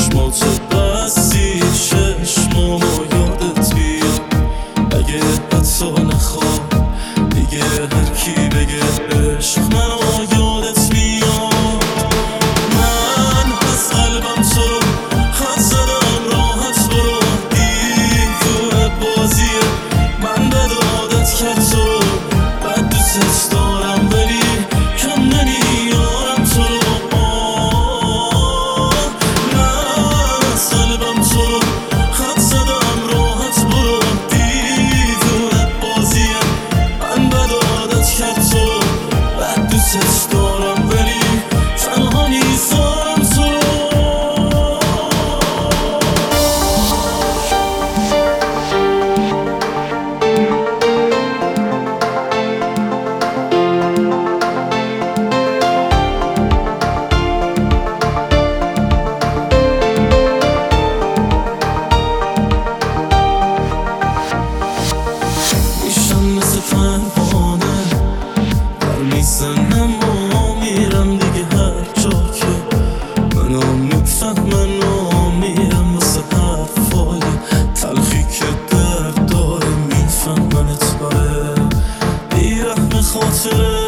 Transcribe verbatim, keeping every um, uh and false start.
چشمات بستی چشمامو یادت بیاد. اگه حتی نخواد دیگه هر کی بگه عشق منو یادت بیاد. من از قلبم تو رو خط زدم راحت برو، دیوونه بازیه من بد عادت کرد تو رو، بد دوست دارم ولی کم نمیارم تو رو. من از قلبم تو رو خط زدم راحت برو، دیوونه بازیه من بد عادت کرد تو رو، بد دوست دارم ولی تنها نیستم تو رو. میشم مثل پروانه در میزنم و میرم دیگه هر جا که منو میفهمن و میرم واسه حرفای تلخی که درد داره، میفهمنت بره بیرحم خاطره